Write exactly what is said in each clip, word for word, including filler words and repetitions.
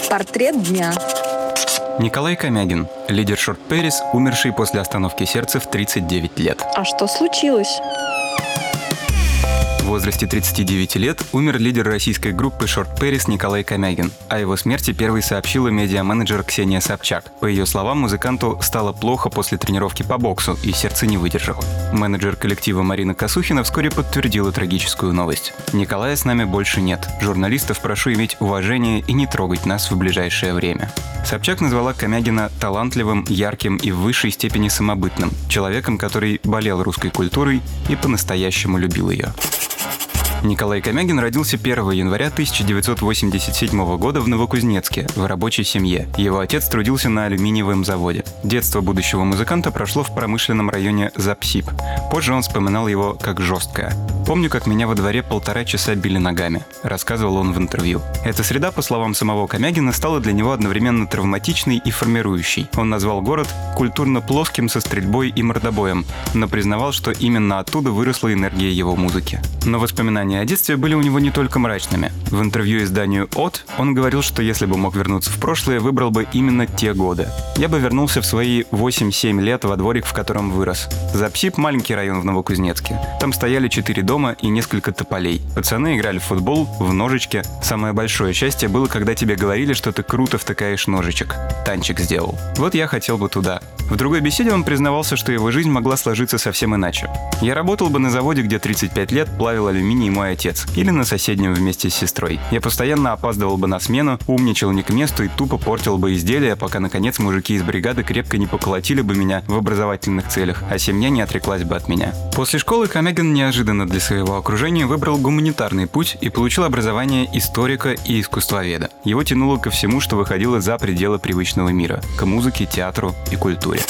Портрет дня. Николай Комягин, лидер Short Paris, умерший после остановки сердца в тридцать девять лет. А что случилось? В возрасте тридцати девяти лет умер лидер российской группы Short Paris Николай Комягин. О его смерти первой сообщила медиа-менеджер Ксения Собчак. По ее словам, музыканту стало плохо после тренировки по боксу, и сердце не выдержало. Менеджер коллектива Марина Косухина вскоре подтвердила трагическую новость. «Николая с нами больше нет. Журналистов прошу иметь уважение и не трогать нас в ближайшее время». Собчак назвала Комягина талантливым, ярким и в высшей степени самобытным, человеком, который болел русской культурой и по-настоящему любил ее. Николай Комягин родился первого января тысяча девятьсот восемьдесят седьмого года в Новокузнецке, в рабочей семье. Его отец трудился на алюминиевом заводе. Детство будущего музыканта прошло в промышленном районе Запсип. Позже он вспоминал его как жесткое. «Помню, как меня во дворе полтора часа били ногами», — рассказывал он в интервью. Эта среда, по словам самого Комягина, стала для него одновременно травматичной и формирующей. Он назвал город культурно плоским со стрельбой и мордобоем, но признавал, что именно оттуда выросла энергия его музыки. Но воспоминания о детстве были у него не только мрачными. В интервью изданию «От» он говорил, что если бы мог вернуться в прошлое, выбрал бы именно те годы. «Я бы вернулся в свои восемь-семь лет во дворик, в котором вырос. Запсип — маленький район в Новокузнецке. Там стояли четыре дома и несколько тополей. Пацаны играли в футбол, в ножички. Самое большое счастье было, когда тебе говорили, что ты круто втыкаешь ножичек. Танчик сделал. Вот я хотел бы туда». В другой беседе он признавался, что его жизнь могла сложиться совсем иначе. «Я работал бы на заводе, где тридцать пять лет плавил алюминий мой отец, или на соседнем вместе с сестрой. Я постоянно опаздывал бы на смену, умничал не к месту и тупо портил бы изделия, пока, наконец, мужики из бригады крепко не поколотили бы меня в образовательных целях, а семья не отреклась бы от меня». После школы Комягин неожиданно для своего окружения выбрал гуманитарный путь и получил образование историка и искусствоведа. Его тянуло ко всему, что выходило за пределы привычного мира – к музыке, театру и культуре.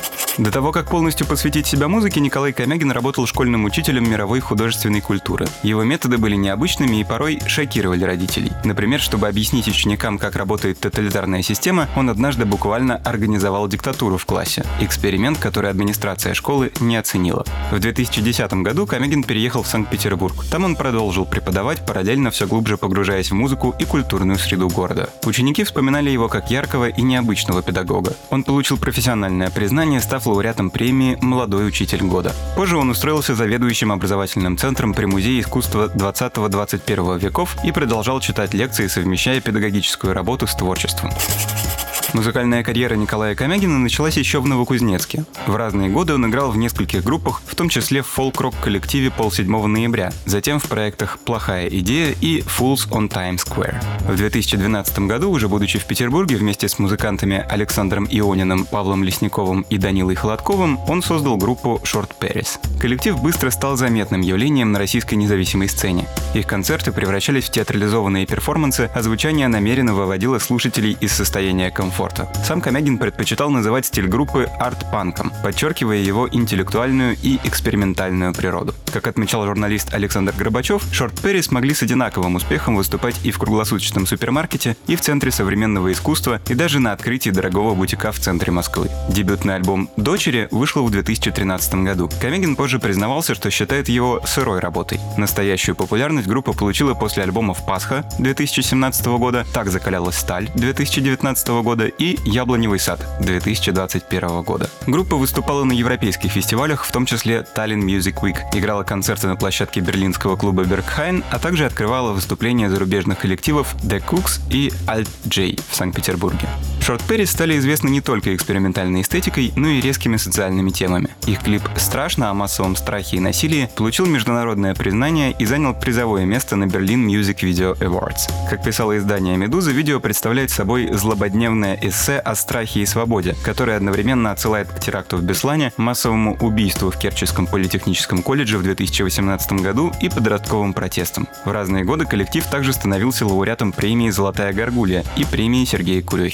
До того, как полностью посвятить себя музыке, Николай Комягин работал школьным учителем мировой художественной культуры. Его методы были необычными и порой шокировали родителей. Например, чтобы объяснить ученикам, как работает тоталитарная система, он однажды буквально организовал диктатуру в классе. Эксперимент, который администрация школы не оценила. В две тысячи десятом году Комягин переехал в Санкт-Петербург. Там он продолжил преподавать, параллельно все глубже погружаясь в музыку и культурную среду города. Ученики вспоминали его как яркого и необычного педагога. Он получил профессиональное признание, став лауреатом премии «Молодой учитель года». Позже он устроился заведующим образовательным центром при Музее искусства двадцатого-двадцать первого веков и продолжал читать лекции, совмещая педагогическую работу с творчеством. Музыкальная карьера Николая Комягина началась еще в Новокузнецке. В разные годы он играл в нескольких группах, в том числе в фолк-рок-коллективе «Полседьмого ноября», затем в проектах «Плохая идея» и «Fools on Times Square». В две тысячи двенадцатом году, уже будучи в Петербурге вместе с музыкантами Александром Иониным, Павлом Лесниковым и Данилой Холодковым, он создал группу Short Paris. Коллектив быстро стал заметным явлением на российской независимой сцене. Их концерты превращались в театрализованные перформансы, а звучание намеренно выводило слушателей из состояния комфорта. Сам Комягин предпочитал называть стиль группы арт-панком, подчеркивая его интеллектуальную и экспериментальную природу. Как отмечал журналист Александр Горбачев, Short Paris смогли с одинаковым успехом выступать и в круглосуточном супермаркете, и в Центре современного искусства, и даже на открытии дорогого бутика в центре Москвы. Дебютный альбом «Дочери» вышел в две тысячи тринадцатом году. Комягин позже признавался, что считает его сырой работой. Настоящую популярность группа получила после альбомов «Пасха» две тысячи семнадцатого года, «Так закалялась сталь» две тысячи девятнадцатого года и «Яблоневый сад» две тысячи двадцать первого года. Группа выступала на европейских фестивалях, в том числе Tallinn Music Week, играла концерты на площадке берлинского клуба Berghain, а также открывала выступления зарубежных коллективов The Cooks и Alt J в Санкт-Петербурге. Short Paris стали известны не только экспериментальной эстетикой, но и резкими социальными темами. Их клип «Страшно» о массовом страхе и насилии получил международное признание и занял призовое место на Berlin Music Video Awards. Как писало издание «Медуза», видео представляет собой злободневное эссе о страхе и свободе, которое одновременно отсылает к теракту в Беслане, массовому убийству в Керченском политехническом колледже в две тысячи восемнадцатом году и подростковым протестам. В разные годы коллектив также становился лауреатом премии «Золотая горгулья» и премии Сергея Курехина.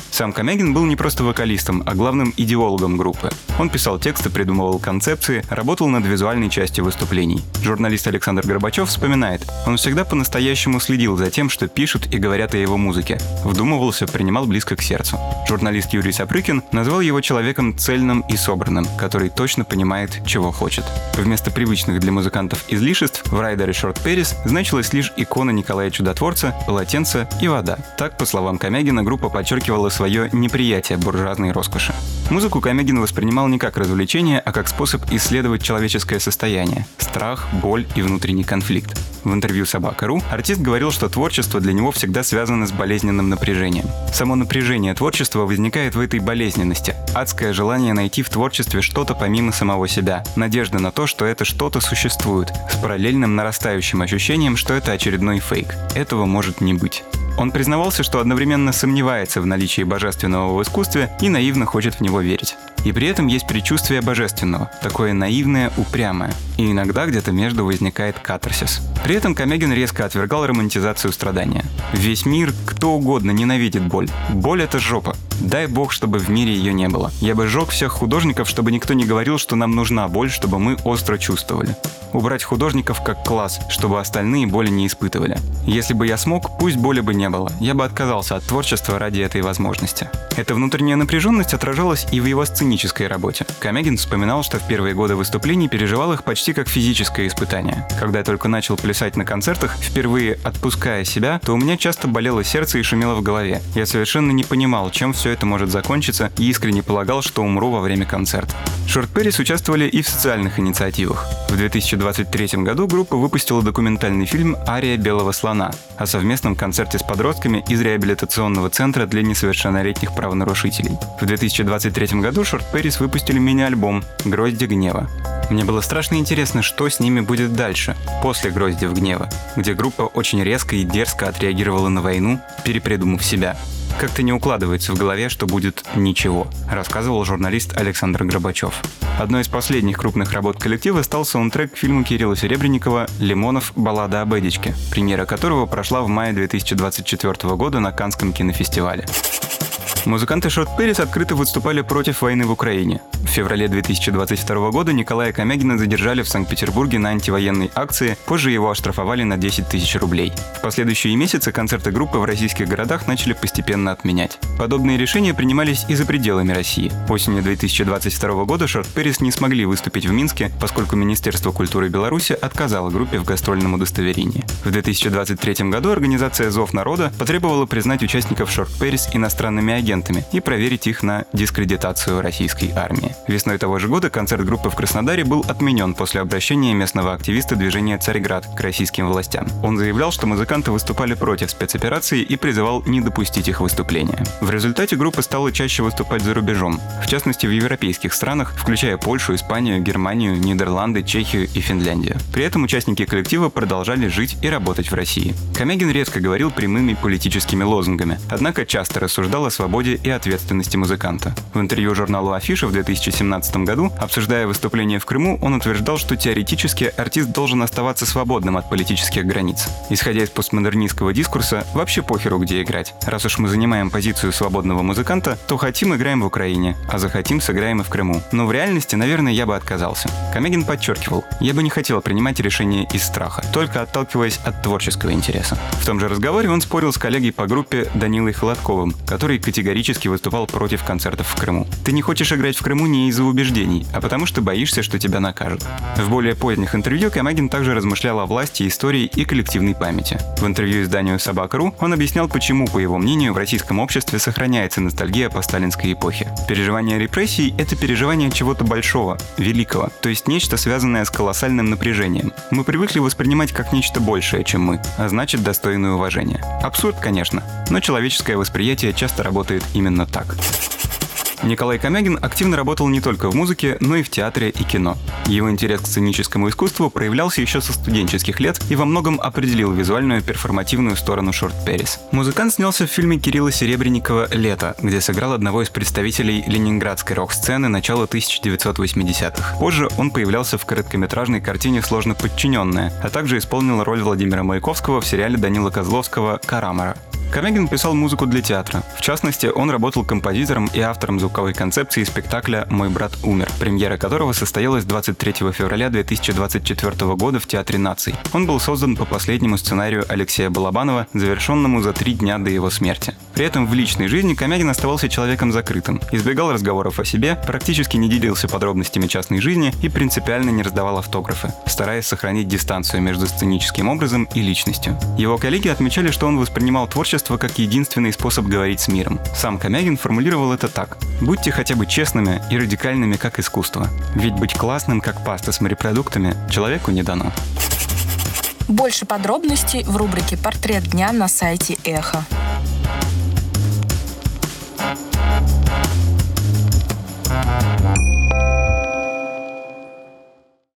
Сам Комягин был не просто вокалистом, а главным идеологом группы. Он писал тексты, придумывал концепции, работал над визуальной частью выступлений. Журналист Александр Горбачев вспоминает, он всегда по-настоящему следил за тем, что пишут и говорят о его музыке. Вдумывался, принимал близко к сердцу. Журналист Юрий Сапрыкин назвал его человеком цельным и собранным, который точно понимает, чего хочет. Вместо привычных для музыкантов излишеств в райдере Short Paris значилась лишь икона Николая Чудотворца, полотенце и вода. Так, по словам Комягина, группа подчеркивала свое неприятие буржуазной роскоши. Музыку Комягин воспринимал не как развлечение, а как способ исследовать человеческое состояние – страх, боль и внутренний конфликт. В интервью «Собака точка ру» артист говорил, что творчество для него всегда связано с болезненным напряжением. Само напряжение творчества возникает в этой болезненности. Адское желание найти в творчестве что-то помимо самого себя. Надежда на то, что это что-то существует, с параллельным нарастающим ощущением, что это очередной фейк. Этого может не быть. Он признавался, что одновременно сомневается в наличии божественного в искусстве и наивно хочет в него верить. И при этом есть предчувствие божественного, такое наивное, упрямое. И иногда где-то между возникает катарсис. При этом Комягин резко отвергал романтизацию страдания. Весь мир, кто угодно, ненавидит боль. Боль — это жопа. Дай бог, чтобы в мире ее не было. Я бы сжег всех художников, чтобы никто не говорил, что нам нужна боль, чтобы мы остро чувствовали. Убрать художников как класс, чтобы остальные боли не испытывали. Если бы я смог, пусть боли бы не было. Я бы отказался от творчества ради этой возможности. Эта внутренняя напряженность отражалась и в его сценической работе. Комягин вспоминал, что в первые годы выступлений переживал их почти как физическое испытание. Когда я только начал плясать на концертах, впервые отпуская себя, то у меня часто болело сердце и шумело в голове. Я совершенно не понимал, чем все это может закончиться, и искренне полагал, что умру во время концерта. Short Paris участвовали и в социальных инициативах. В две тысячи двадцать третьем году группа выпустила документальный фильм «Ария белого слона» о совместном концерте с подростками из реабилитационного центра для несовершеннолетних правонарушителей. В две тысячи двадцать третьем году Short Paris выпустили мини-альбом «Грозди гнева». Мне было страшно интересно, что с ними будет дальше, после «Гроздьев гнева», где группа очень резко и дерзко отреагировала на войну, перепридумав себя. Как-то не укладывается в голове, что будет ничего, рассказывал журналист Александр Горбачев. Одной из последних крупных работ коллектива стал саундтрек к фильму Кирилла Серебренникова «Лимонов. Баллада об Эдичке», премьера которого прошла в мае две тысячи двадцать четвёртого года на Каннском кинофестивале. Музыканты Short Paris открыто выступали против войны в Украине. В феврале две тысячи двадцать второго года Николая Комягина задержали в Санкт-Петербурге на антивоенной акции, позже его оштрафовали на десять тысяч рублей. В последующие месяцы концерты группы в российских городах начали постепенно отменять. Подобные решения принимались и за пределами России. Осенью две тысячи двадцать второго года Short Paris не смогли выступить в Минске, поскольку Министерство культуры Беларуси отказало группе в гастрольном удостоверении. В две тысячи двадцать третьем году организация «Зов народа» потребовала признать участников Short Paris иностранными агентами и проверить их на дискредитацию российской армии. Весной того же года концерт группы в Краснодаре был отменен после обращения местного активиста движения «Царьград» к российским властям. Он заявлял, что музыканты выступали против спецоперации и призывал не допустить их выступления. В результате группа стала чаще выступать за рубежом, в частности в европейских странах, включая Польшу, Испанию, Германию, Нидерланды, Чехию и Финляндию. При этом участники коллектива продолжали жить и работать в России. Комягин резко говорил прямыми политическими лозунгами, однако часто рассуждал о свободе и ответственности музыканта. В интервью журналу «Афиша» в две тысячи семнадцатом году, обсуждая выступление в Крыму, он утверждал, что теоретически артист должен оставаться свободным от политических границ. Исходя из постмодернистского дискурса, вообще похеру, где играть. Раз уж мы занимаем позицию свободного музыканта, то хотим — играем в Украине, а захотим — сыграем и в Крыму. Но в реальности, наверное, я бы отказался. Комягин подчеркивал, я бы не хотел принимать решения из страха, только отталкиваясь от творческого интереса. В том же разговоре он спорил с коллегой по группе Данилой Холодковым, который категорически выступал против концертов в Крыму. Ты не хочешь играть в Крыму не из-за убеждений, а потому что боишься, что тебя накажут. В более поздних интервью Комягин также размышлял о власти, истории и коллективной памяти. В интервью изданию «Собака точка ру» он объяснял, почему, по его мнению, в российском обществе сохраняется ностальгия по сталинской эпохе. Переживание репрессий — это переживание чего-то большого, великого, то есть нечто, связанное с колоссальным напряжением. Мы привыкли воспринимать как нечто большее, чем мы, а значит, достойное уважения. Абсурд, конечно, но человеческое восприятие часто работает именно так. Николай Комягин активно работал не только в музыке, но и в театре и кино. Его интерес к сценическому искусству проявлялся еще со студенческих лет и во многом определил визуальную перформативную сторону Short Paris. Музыкант снялся в фильме Кирилла Серебренникова «Лето», где сыграл одного из представителей ленинградской рок-сцены начала тысяча девятьсот восьмидесятых. Позже он появлялся в короткометражной картине «Сложно подчиненная», а также исполнил роль Владимира Маяковского в сериале Данила Козловского «Карамара». Комягин писал музыку для театра. В частности, он работал композитором и автором звуковой концепции спектакля «Мой брат умер», премьера которого состоялась двадцать третьего февраля две тысячи двадцать четвёртого года в Театре наций. Он был создан по последнему сценарию Алексея Балабанова, завершенному за три дня до его смерти. При этом в личной жизни Комягин оставался человеком закрытым, избегал разговоров о себе, практически не делился подробностями частной жизни и принципиально не раздавал автографы, стараясь сохранить дистанцию между сценическим образом и личностью. Его коллеги отмечали, что он воспринимал творчество как единственный способ говорить с миром. Сам Комягин формулировал это так: «Будьте хотя бы честными и радикальными, как искусство. Ведь быть классным, как паста с морепродуктами, человеку не дано». Больше подробностей в рубрике «Портрет дня» на сайте Эхо.